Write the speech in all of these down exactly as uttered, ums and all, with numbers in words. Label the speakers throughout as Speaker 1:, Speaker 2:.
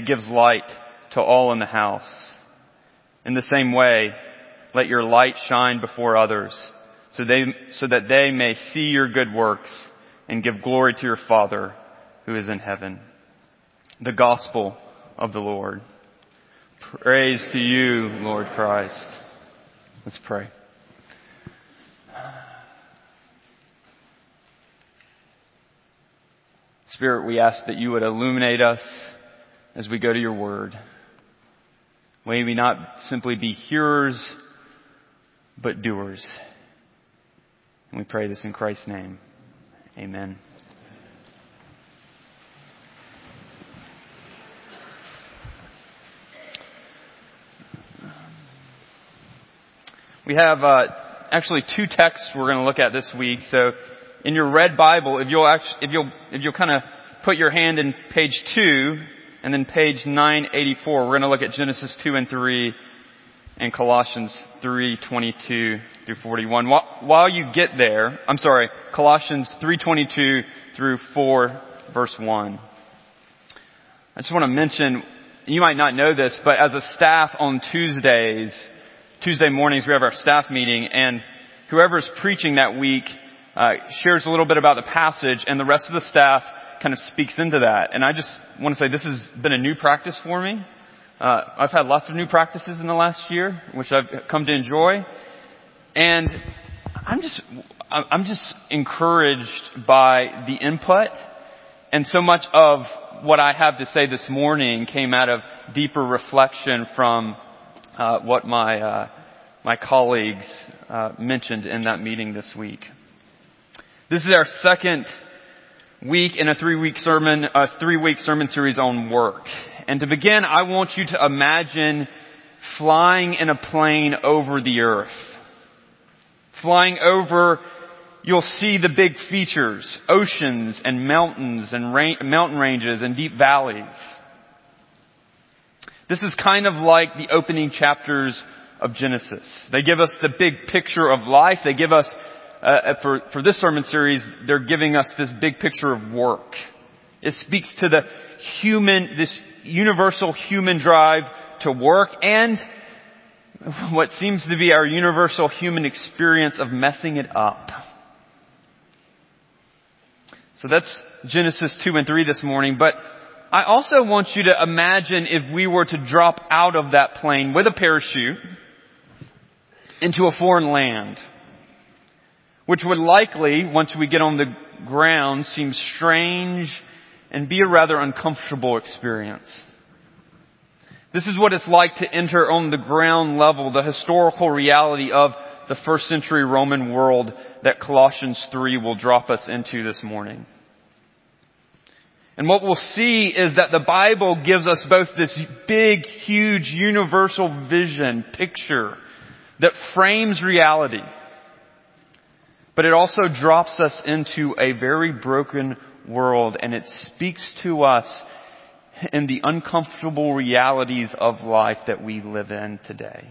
Speaker 1: gives light to all in the house. In the same way, let your light shine before others, so they, so that they may see your good works and give glory to your Father who is in heaven. The gospel of the Lord. Praise to you, Lord Christ. Let's pray. Spirit, we ask that you would illuminate us as we go to your word. May we not simply be hearers, but doers. And we pray this in Christ's name. Amen. We have uh, actually two texts we're going to look at this week. So in your red Bible, if you'll actually, if you'll if you'll kind of put your hand in page two and then page nine eighty-four, we're going to look at Genesis two and three and Colossians three twenty-two through forty-one. While you get there, I'm sorry, Colossians three twenty-two through four verse one. I just want to mention, you might not know this, but as a staff on Tuesdays, Tuesday mornings we have our staff meeting, and whoever's preaching that week uh, shares a little bit about the passage, and the rest of the staff kind of speaks into that. And I just want to say this has been a new practice for me. Uh, I've had lots of new practices in the last year, which I've come to enjoy. And I'm just, I'm just encouraged by the input. And so much of what I have to say this morning came out of deeper reflection from uh, what my, uh, my colleagues uh, mentioned in that meeting this week. This is our second week in a three-week sermon, a three-week sermon series on work. And to begin, I want you to imagine flying in a plane over the earth. Flying over, you'll see the big features, oceans and mountains and ra- mountain ranges and deep valleys. This is kind of like the opening chapters of Genesis. They give us the big picture of life. They give us Uh, for, for this sermon series, they're giving us this big picture of work. It speaks to the human, this universal human drive to work and what seems to be our universal human experience of messing it up. So that's Genesis two and three this morning, but I also want you to imagine if we were to drop out of that plane with a parachute into a foreign land, which would likely, once we get on the ground, seem strange and be a rather uncomfortable experience. This is what it's like to enter on the ground level, the historical reality of the first century Roman world that Colossians three will drop us into this morning. And what we'll see is that the Bible gives us both this big, huge, universal vision, picture that frames reality, but it also drops us into a very broken world, and it speaks to us in the uncomfortable realities of life that we live in today.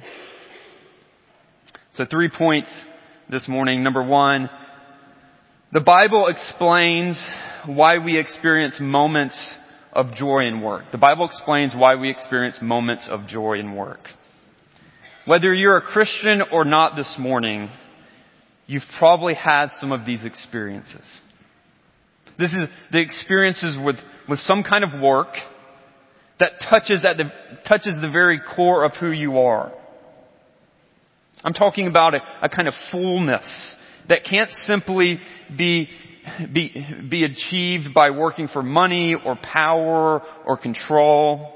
Speaker 1: So three points this morning. Number one, the Bible explains why we experience moments of joy in work. The Bible explains why we experience moments of joy in work. Whether you're a Christian or not this morning, you've probably had some of these experiences. This is the experiences with, with some kind of work that touches at the, touches the very core of who you are. I'm talking about a, a kind of fullness that can't simply be, be, be achieved by working for money or power or control.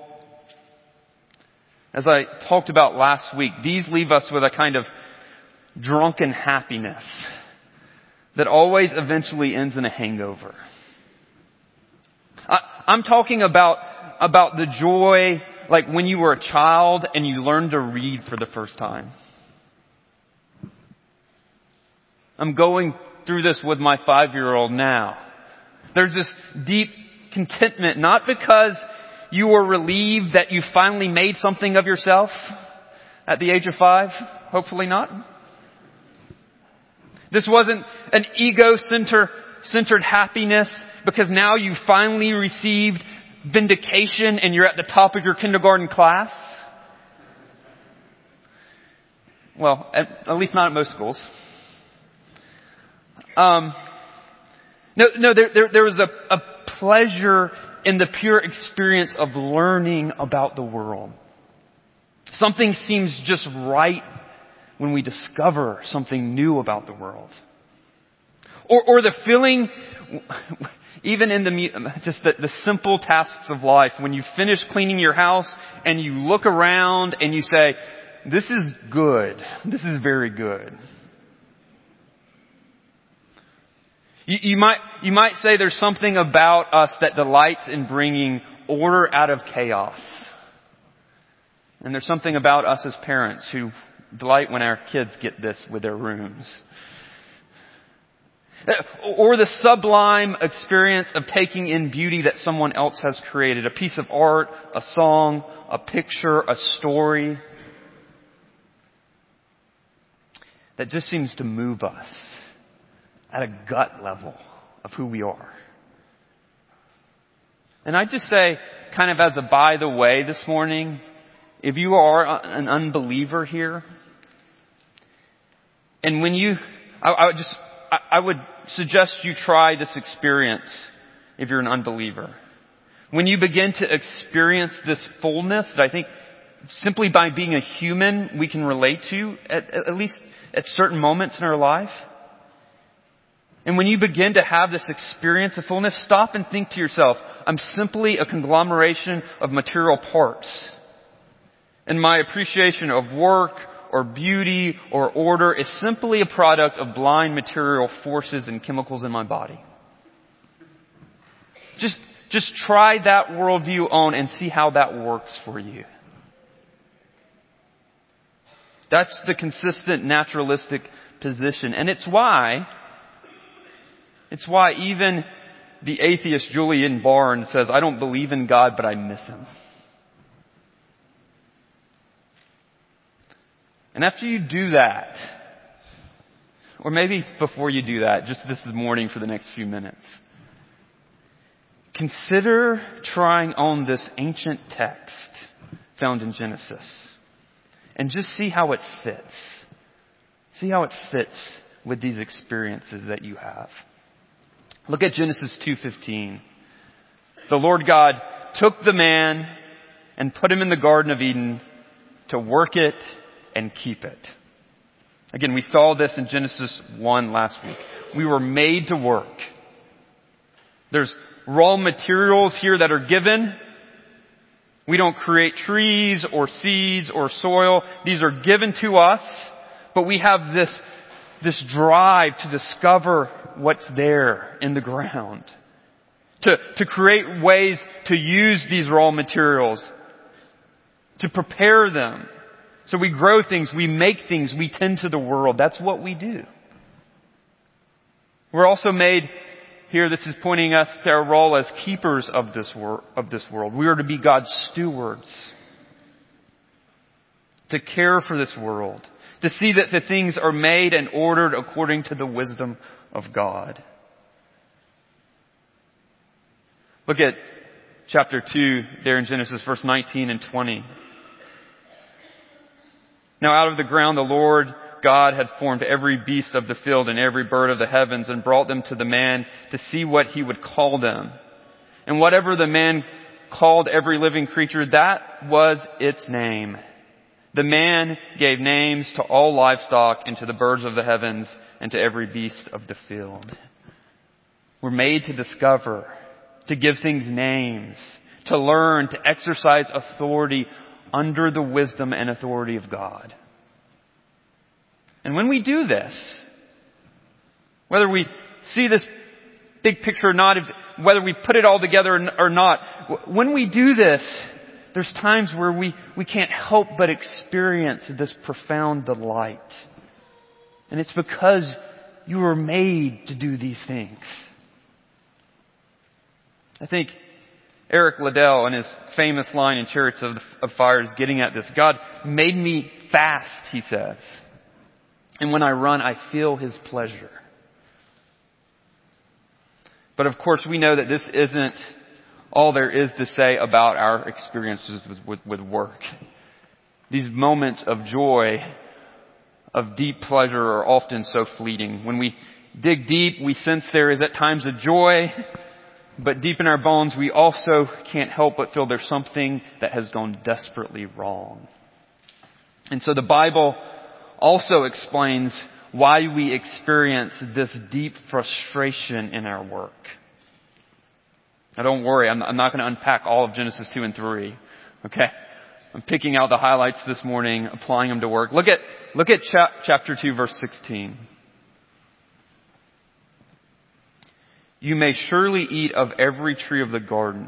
Speaker 1: As I talked about last week, these leave us with a kind of drunken happiness that always eventually ends in a hangover. I, I'm talking about, about the joy like when you were a child and you learned to read for the first time. I'm going through this with my five-year-old now. There's this deep contentment, not because you were relieved that you finally made something of yourself at the age of five. Hopefully not. This wasn't an ego-centered centered happiness because now you finally received vindication and you're at the top of your kindergarten class? Well, at, at least not at most schools. Um, no, no, there, there, there was a, a pleasure in the pure experience of learning about the world. Something seems just right when we discover something new about the world. Or, or the feeling, even in the, just the, the simple tasks of life, when you finish cleaning your house and you look around and you say, this is good. This is very good. You, you might, you might say there's something about us that delights in bringing order out of chaos. And there's something about us as parents who delight when our kids get this with their rooms. Or the sublime experience of taking in beauty that someone else has created. A piece of art, a song, a picture, a story. That just seems to move us at a gut level of who we are. And I just say, kind of as a by the way this morning, if you are an unbeliever here, and when you, I, I would just, I, I would suggest you try this experience if you're an unbeliever. When you begin to experience this fullness that I think simply by being a human we can relate to, at, at least at certain moments in our life. And when you begin to have this experience of fullness, stop and think to yourself, I'm simply a conglomeration of material parts. And my appreciation of work or beauty or order is simply a product of blind material forces and chemicals in my body. Just, just try that worldview on and see how that works for you. That's the consistent naturalistic position. And it's why, it's why even the atheist Julian Barnes says, I don't believe in God, but I miss Him. And after you do that, or maybe before you do that, just this morning for the next few minutes, consider trying on this ancient text found in Genesis. And just see how it fits. See how it fits with these experiences that you have. Look at Genesis two fifteen. The Lord God took the man and put him in the Garden of Eden to work it and keep it. Again, we saw this in Genesis one last week. We were made to work. There's raw materials here that are given. We don't create trees or seeds or soil. These are given to us, but we have this, this drive to discover what's there in the ground. To, to create ways to use these raw materials. To prepare them. So we grow things, we make things, we tend to the world. That's what we do. We're also made here, this is pointing us to our role as keepers of this, wor- of this world. We are to be God's stewards. To care for this world. To see that the things are made and ordered according to the wisdom of God. Look at chapter two there in Genesis, verse nineteen and twenty. Now out of the ground the Lord God had formed every beast of the field and every bird of the heavens and brought them to the man to see what he would call them. And whatever the man called every living creature, that was its name. The man gave names to all livestock and to the birds of the heavens and to every beast of the field. We're made to discover, to give things names, to learn, to exercise authority under the wisdom and authority of God. And when we do this, whether we see this big picture or not, whether we put it all together or not, when we do this, there's times where we, we can't help but experience this profound delight. And it's because you were made to do these things. I think Eric Liddell, in his famous line in Chariots of, of Fire, is getting at this. God made me fast, he says. And when I run, I feel His pleasure. But of course, we know that this isn't all there is to say about our experiences with, with, with work. These moments of joy, of deep pleasure are often so fleeting. When we dig deep, we sense there is at times a joy, but deep in our bones, we also can't help but feel there's something that has gone desperately wrong. And so the Bible also explains why we experience this deep frustration in our work. Now don't worry, I'm, I'm not going to unpack all of Genesis two and three. Okay? I'm picking out the highlights this morning, applying them to work. Look at, look at cha- chapter two, verse sixteen. You may surely eat of every tree of the garden.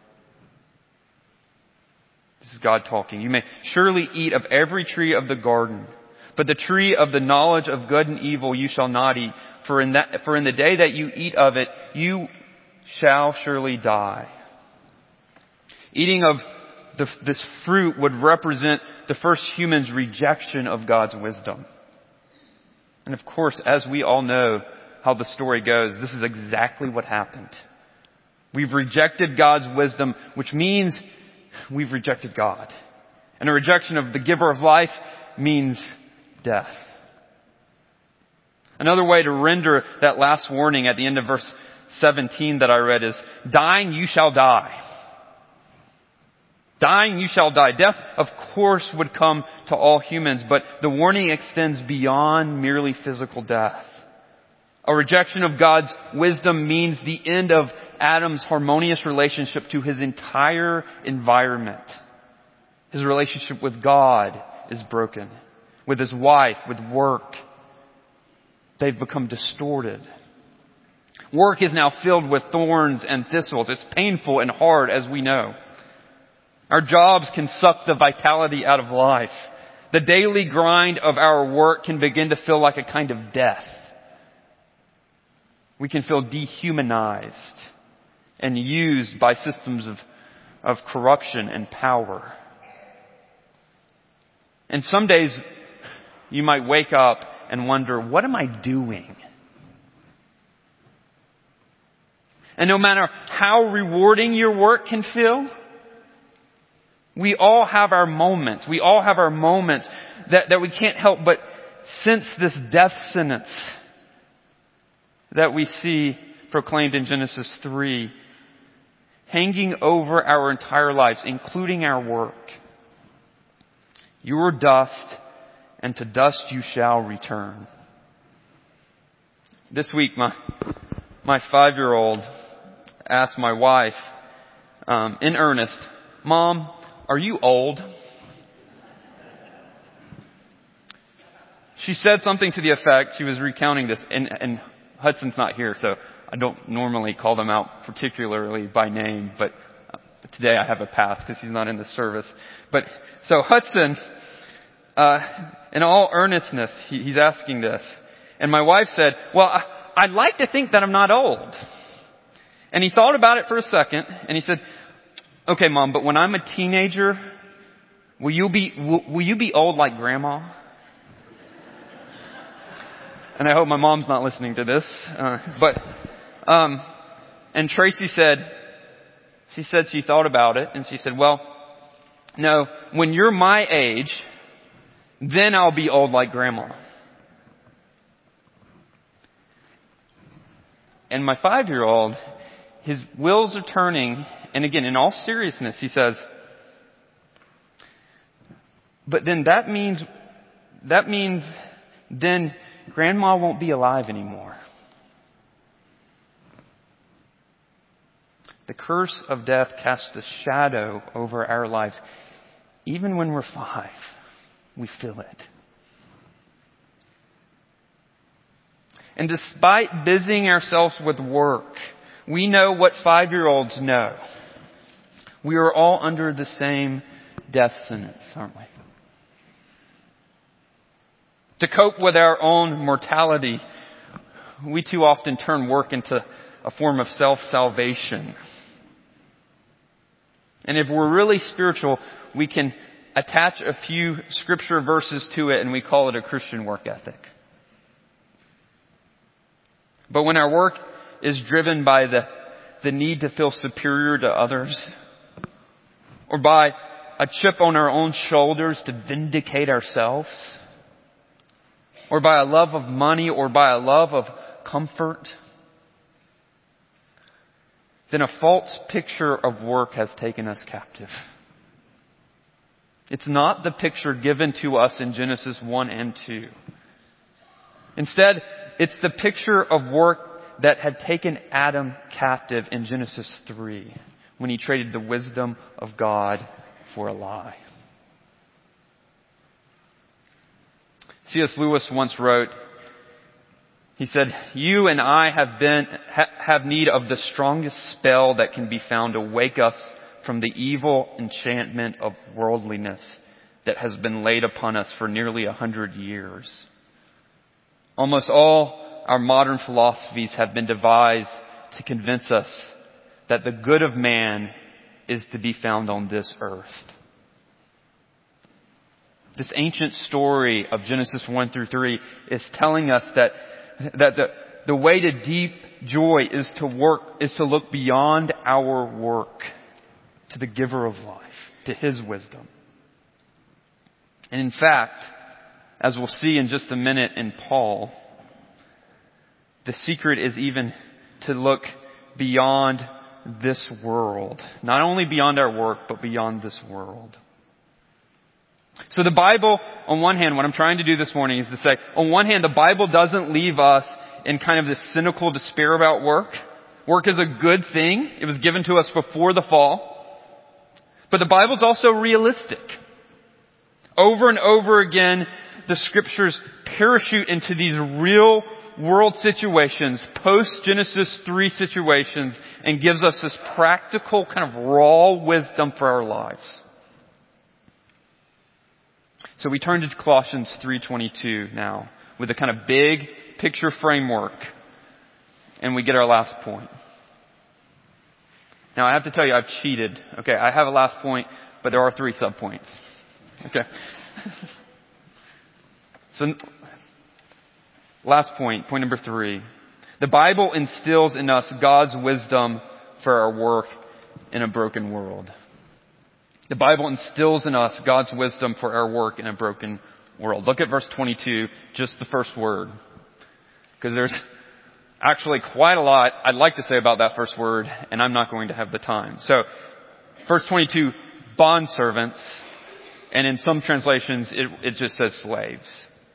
Speaker 1: This is God talking. You may surely eat of every tree of the garden. But the tree of the knowledge of good and evil you shall not eat. For in that, for in the day that you eat of it, you shall surely die. Eating of the, this fruit would represent the first human's rejection of God's wisdom. And of course, as we all know how the story goes, this is exactly what happened. We've rejected God's wisdom, which means we've rejected God. And a rejection of the giver of life means death. Another way to render that last warning at the end of verse seventeen that I read is, dying you shall die. Dying you shall die. Death, of course, would come to all humans, but the warning extends beyond merely physical death. A rejection of God's wisdom means the end of Adam's harmonious relationship to his entire environment. His relationship with God is broken. With his wife, with work, they've become distorted. Work is now filled with thorns and thistles. It's painful and hard, as we know. Our jobs can suck the vitality out of life. The daily grind of our work can begin to feel like a kind of death. We can feel dehumanized and used by systems of, of corruption and power. And some days you might wake up and wonder, what am I doing? And no matter how rewarding your work can feel, we all have our moments. We all have our moments that, that we can't help but sense this death sentence that we see proclaimed in Genesis three, hanging over our entire lives, including our work. You are dust, and to dust you shall return. This week, my my five-year-old asked my wife, um, in earnest, "Mom, are you old?" She said something to the effect, she was recounting this, and, and Hudson's not here, so I don't normally call them out particularly by name, but today I have a pass because he's not in the service. But so Hudson, uh, in all earnestness, he, he's asking this. And my wife said, well, I, I'd like to think that I'm not old. And he thought about it for a second, and he said, okay, Mom, but when I'm a teenager, will you be, will, will you be old like Grandma? And I hope my mom's not listening to this. Uh, but, um, and Tracy said, she said she thought about it, and she said, well, no, when you're my age, then I'll be old like Grandma. And my five-year-old, his wheels are turning, and again, in all seriousness, he says, but then that means, that means then Grandma won't be alive anymore. The curse of death casts a shadow over our lives. Even when we're five, we feel it. And despite busying ourselves with work, we know what five-year-olds know. We are all under the same death sentence, aren't we? To cope with our own mortality, we too often turn work into a form of self-salvation. And if we're really spiritual, we can attach a few scripture verses to it and we call it a Christian work ethic. But when our work is driven by the, the need to feel superior to others, or by a chip on our own shoulders to vindicate ourselves, or by a love of money, or by a love of comfort, then a false picture of work has taken us captive. It's not the picture given to us in Genesis one and two. Instead, it's the picture of work that had taken Adam captive in Genesis three, when he traded the wisdom of God for a lie. C S Lewis once wrote, he said, "You and I have been ha, have need of the strongest spell that can be found to wake us from the evil enchantment of worldliness that has been laid upon us for nearly a hundred years. Almost all our modern philosophies have been devised to convince us that the good of man is to be found on this earth." This ancient story of Genesis one through three is telling us that, that the, the way to deep joy is to work, is to look beyond our work to the giver of life, to His wisdom. And in fact, as we'll see in just a minute in Paul, the secret is even to look beyond this world. Not only beyond our work, but beyond this world. So the Bible, on one hand, what I'm trying to do this morning is to say, on one hand, the Bible doesn't leave us in kind of this cynical despair about work. Work is a good thing. It was given to us before the fall. But the Bible's also realistic. Over and over again, the Scriptures parachute into these real world situations, post-Genesis three situations, and gives us this practical kind of raw wisdom for our lives. So we turn to Colossians three twenty-two now with a kind of big picture framework, and we get our last point. Now I have to tell you, I've cheated. Okay, I have a last point, but there are three subpoints. Okay. So, last point, point number three. The Bible instills in us God's wisdom for our work in a broken world. The Bible instills in us God's wisdom for our work in a broken world. Look at verse twenty-two, just the first word. Because there's actually quite a lot I'd like to say about that first word, and I'm not going to have the time. So, verse twenty-two, bondservants, and in some translations it, it just says slaves.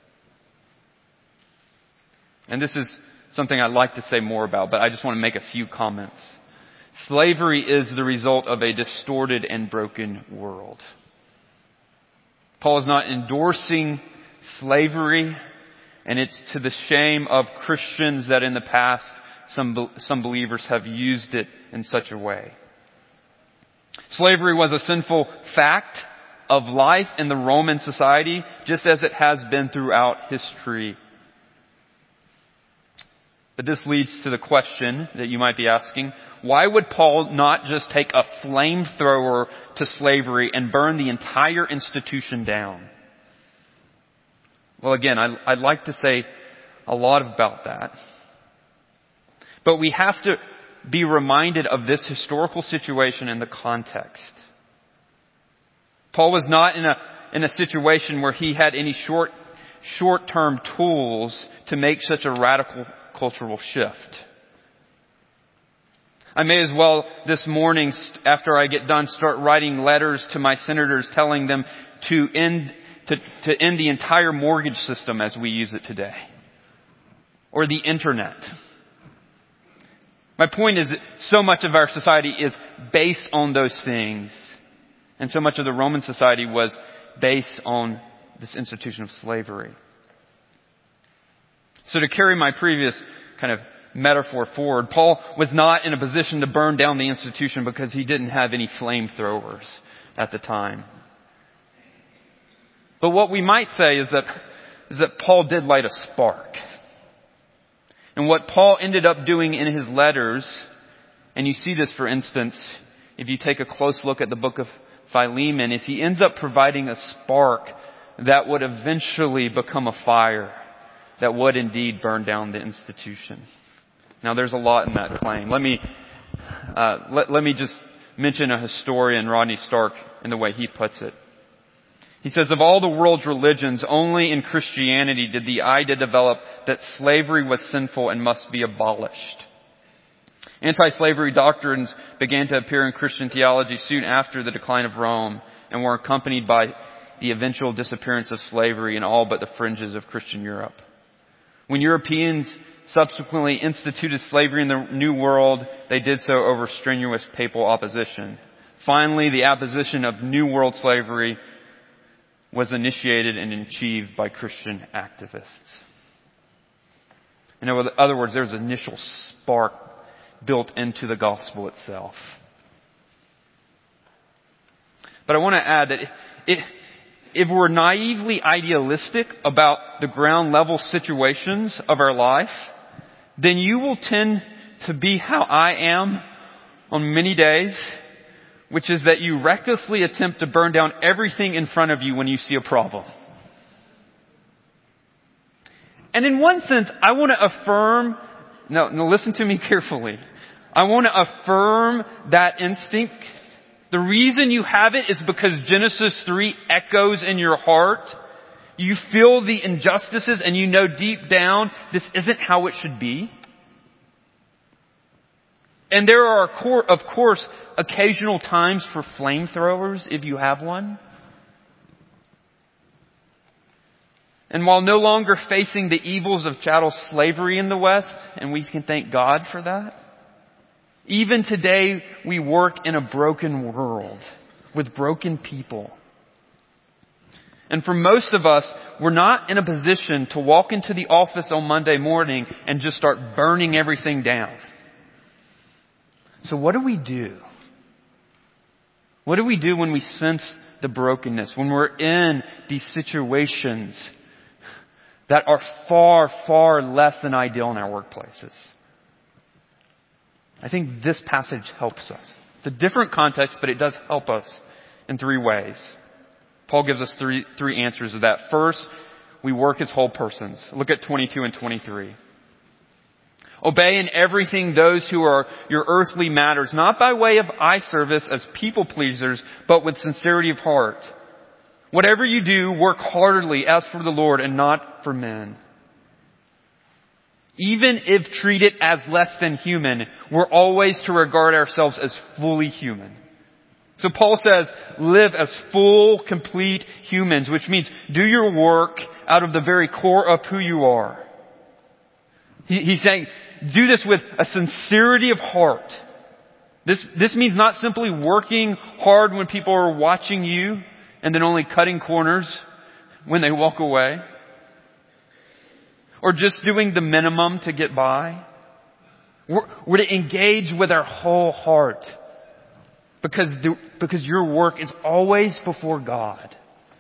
Speaker 1: And this is something I'd like to say more about, but I just want to make a few comments. Slavery is the result of a distorted and broken world. Paul is not endorsing slavery, and it's to the shame of Christians that in the past some, some believers have used it in such a way. Slavery was a sinful fact of life in the Roman society, just as it has been throughout history. But this leads to the question that you might be asking, why would Paul not just take a flamethrower to slavery and burn the entire institution down? Well, again, I, I'd like to say a lot about that. But we have to be reminded of this historical situation in the context. Paul was not in a, in a situation where he had any short, short-term tools to make such a radical cultural shift. I may as well this morning, after I get done, start writing letters to my senators telling them to end to, to end the entire mortgage system as we use it today. Or the internet. My point is that so much of our society is based on those things. And so much of the Roman society was based on this institution of slavery. So to carry my previous kind of metaphor forward, Paul was not in a position to burn down the institution because he didn't have any flamethrowers at the time. But what we might say is that, is that Paul did light a spark. And what Paul ended up doing in his letters, and you see this for instance, if you take a close look at the book of Philemon, is he ends up providing a spark that would eventually become a fire that would indeed burn down the institution. Now there's a lot in that claim. Let me, Uh, let, let me just mention a historian, Rodney Stark, in the way he puts it. He says, of all the world's religions, only in Christianity did the idea develop that slavery was sinful and must be abolished. Anti-slavery doctrines began to appear in Christian theology soon after the decline of Rome and were accompanied by the eventual disappearance of slavery in all but the fringes of Christian Europe. When Europeans subsequently instituted slavery in the New World, they did so over strenuous papal opposition. Finally, the opposition of New World slavery was initiated and achieved by Christian activists. In other words, there was an initial spark built into the gospel itself. But I want to add that if, if we're naively idealistic about the ground level situations of our life, then you will tend to be how I am on many days, which is that you recklessly attempt to burn down everything in front of you when you see a problem. And in one sense, I want to affirm, no, no, listen to me carefully. I want to affirm that instinct. The reason you have it is because Genesis three echoes in your heart. You feel the injustices and you know deep down this isn't how it should be. And there are, of course, occasional times for flamethrowers if you have one. And while no longer facing the evils of chattel slavery in the West, and we can thank God for that, even today we work in a broken world with broken people. And for most of us, we're not in a position to walk into the office on Monday morning and just start burning everything down. So what do we do? What do we do when we sense the brokenness, when we're in these situations that are far, far less than ideal in our workplaces? I think this passage helps us. It's a different context, but it does help us in three ways. Paul gives us three, three answers to that. First, we work as whole persons. Look at twenty-two and twenty-three. Obey in everything those who are your earthly matters, not by way of eye service as people pleasers, but with sincerity of heart. Whatever you do, work heartily as for the Lord and not for men. Even if treated as less than human, we're always to regard ourselves as fully human. So Paul says, live as full, complete humans, which means do your work out of the very core of who you are. He, he's saying, do this with a sincerity of heart. This, this means not simply working hard when people are watching you and then only cutting corners when they walk away. Or just doing the minimum to get by. We're, we're to engage with our whole heart. Because, the, because your work is always before God.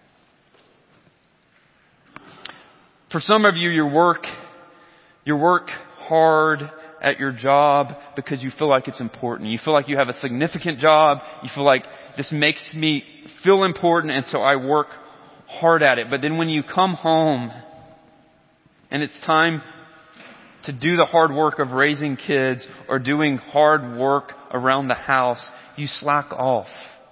Speaker 1: For some of you, your work, you work hard at your job because you feel like it's important. You feel like you have a significant job. You feel like this makes me feel important, and so I work hard at it. But then when you come home and it's time to do the hard work of raising kids or doing hard work around the house, you slack off.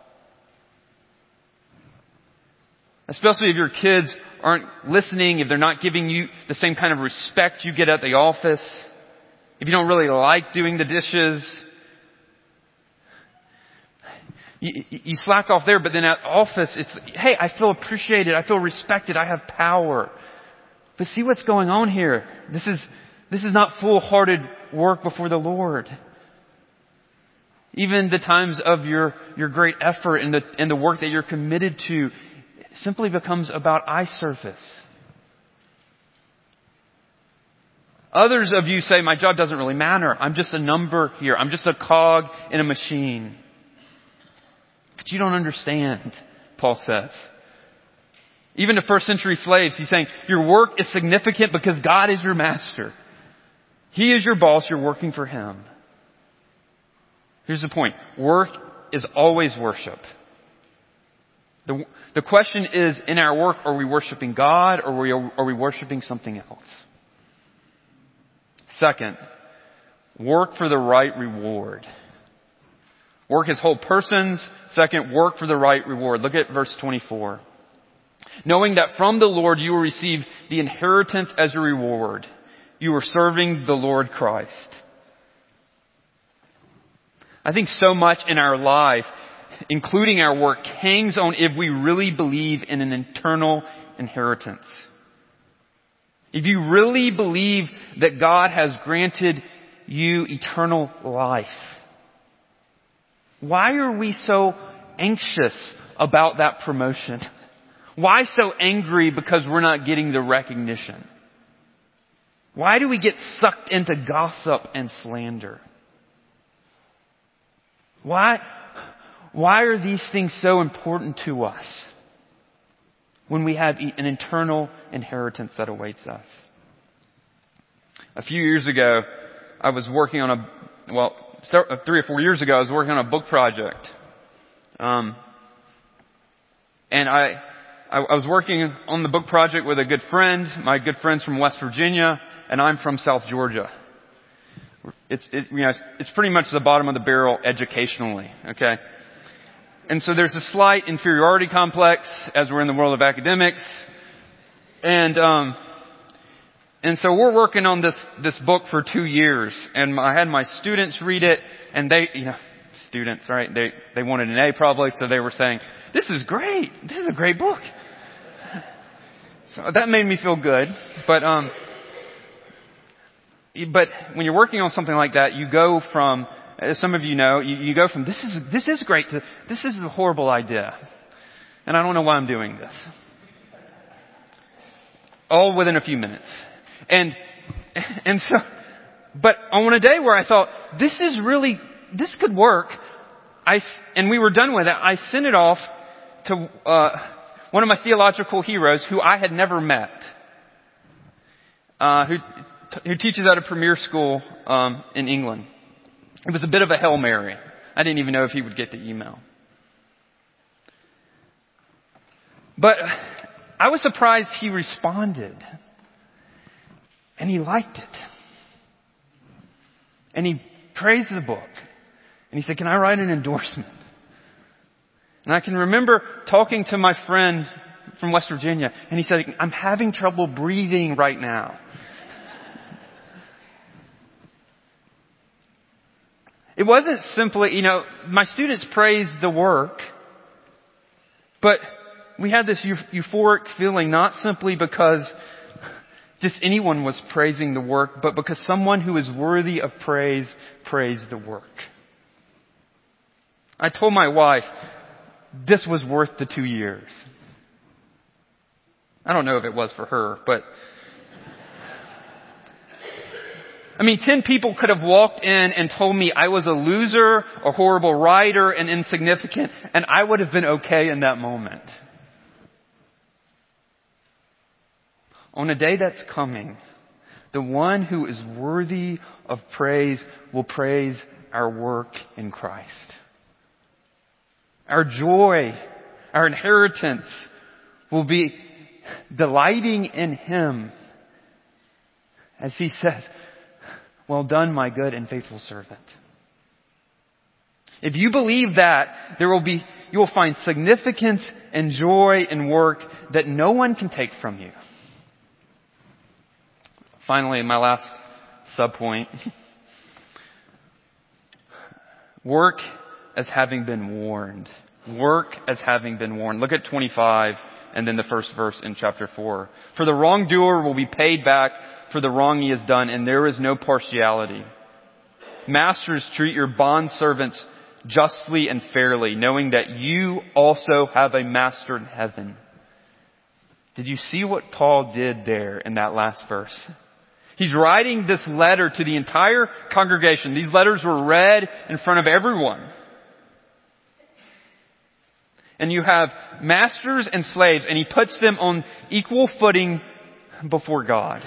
Speaker 1: Especially if your kids aren't listening, if they're not giving you the same kind of respect you get at the office, if you don't really like doing the dishes, you, you slack off there. But then at office, it's, hey, I feel appreciated, I feel respected, I have power. But see what's going on here. This is, this is not full-hearted work before the Lord. Even the times of your, your great effort and the, and the work that you're committed to simply becomes about eye surface. Others of you say, my job doesn't really matter. I'm just a number here. I'm just a cog in a machine. But you don't understand, Paul says. Even to first century slaves, he's saying, your work is significant because God is your master. He is your boss. You're working for Him. Here's the point. Work is always worship. The, the question is, in our work, are we worshiping God or are we, are we worshiping something else? Second, work for the right reward. Work as whole persons. Second, work for the right reward. Look at verse twenty-four. Knowing that from the Lord you will receive the inheritance as your reward. You are serving the Lord Christ. I think so much in our life, including our work, hangs on if we really believe in an eternal inheritance. If you really believe that God has granted you eternal life, why are we so anxious about that promotion? Why so angry because we're not getting the recognition? Why do we get sucked into gossip and slander? Why, why are these things so important to us when we have an eternal inheritance that awaits us? A few years ago, I was working on a, well, three or four years ago, I was working on a book project. Um, and I, I, I was working on the book project with a good friend. My good friend's from West Virginia, and I'm from South Georgia. It's, it, you know, it's, it's pretty much the bottom of the barrel educationally, okay? And so there's a slight inferiority complex as we're in the world of academics. And, um, and so we're working on this, this book for two years. And I had my students read it, and they, you know, students, right? They, they wanted an A probably, so they were saying, this is great. This is a great book. So that made me feel good. But, um, But when you're working on something like that, you go from, as some of you know, you, you go from this is this is great to this is a horrible idea, and I don't know why I'm doing this. All within a few minutes, and and so, but on a day where I thought this is really this could work, I and we were done with it. I sent it off to uh, one of my theological heroes who I had never met, uh, who. who teaches at a premier school um, in England. It was a bit of a Hail Mary. I didn't even know if he would get the email. But I was surprised he responded. And he liked it. And he praised the book. And he said, can I write an endorsement? And I can remember talking to my friend from West Virginia. And he said, I'm having trouble breathing right now. It wasn't simply, you know, my students praised the work, but we had this euphoric feeling, not simply because just anyone was praising the work, but because someone who is worthy of praise praised the work. I told my wife this was worth the two years. I don't know if it was for her, but I mean, ten people could have walked in and told me I was a loser, a horrible writer, and insignificant, and I would have been okay in that moment. On a day that's coming, the one who is worthy of praise will praise our work in Christ. Our joy, our inheritance will be delighting in Him. As He says, well done, my good and faithful servant. If you believe that, there will be, you will find significance and joy in work that no one can take from you. Finally, my last subpoint. Work as having been warned. Work as having been warned. Look at twenty-five and then the first verse in chapter four. For the wrongdoer will be paid back for the wrong he has done, and there is no partiality. Masters, treat your bondservants justly and fairly, knowing that you also have a master in heaven. Did you see what Paul did there in that last verse? He's writing this letter to the entire congregation. These letters were read in front of everyone. And you have masters and slaves, and he puts them on equal footing before God.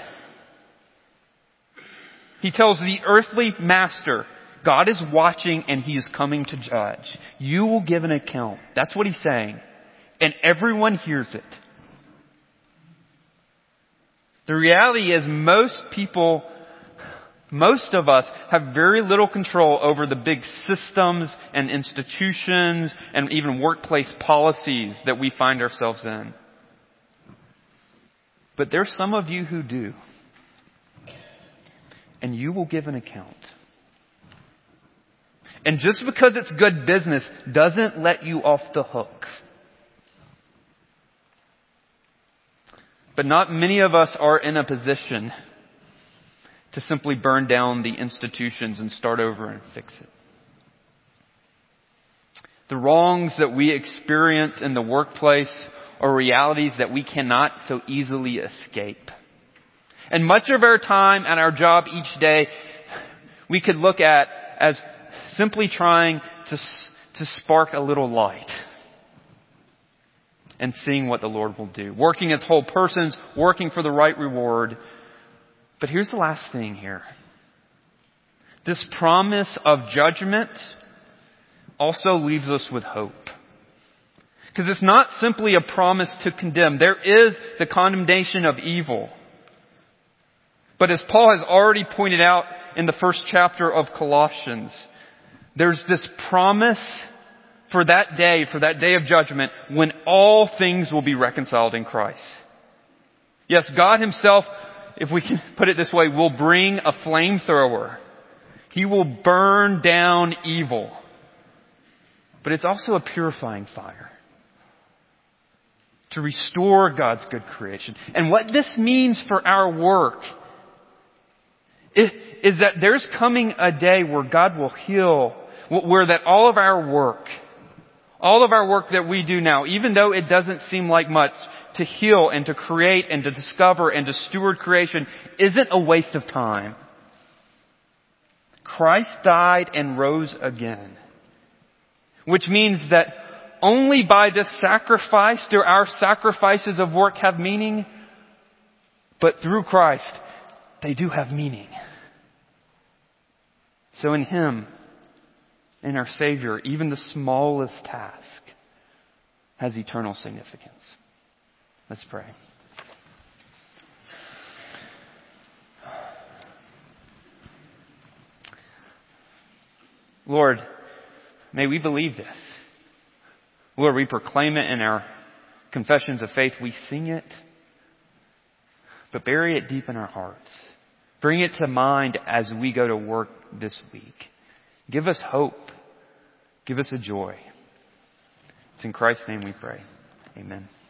Speaker 1: He tells the earthly master, God is watching and He is coming to judge. You will give an account. That's what He's saying. And everyone hears it. The reality is most people, Most of us have very little control over the big systems and institutions and even workplace policies that we find ourselves in. But there's some of you who do. And you will give an account. And just because it's good business doesn't let you off the hook. But not many of us are in a position to simply burn down the institutions and start over and fix it. The wrongs that we experience in the workplace are realities that we cannot so easily escape. And much of our time at our job each day, we could look at as simply trying to, to spark a little light. And seeing what the Lord will do. Working as whole persons, working for the right reward. But here's the last thing here. This promise of judgment also leaves us with hope. Because it's not simply a promise to condemn. There is the condemnation of evil. But as Paul has already pointed out in the first chapter of Colossians, there's this promise for that day, for that day of judgment, when all things will be reconciled in Christ. Yes, God Himself, if we can put it this way, will bring a flamethrower. He will burn down evil. But it's also a purifying fire to restore God's good creation. And what this means for our work is, is that there's coming a day where God will heal, where that all of our work, all of our work that we do now, even though it doesn't seem like much, to heal and to create and to discover and to steward creation isn't a waste of time. Christ died and rose again. Which means that only by this sacrifice do our sacrifices of work have meaning, but through Christ, they do have meaning. So in Him, in our Savior, even the smallest task has eternal significance. Let's pray. Lord, may we believe this. Lord, we proclaim it in our confessions of faith. We sing it, but bury it deep in our hearts. Bring it to mind as we go to work this week. Give us hope. Give us a joy. It's in Christ's name we pray. Amen.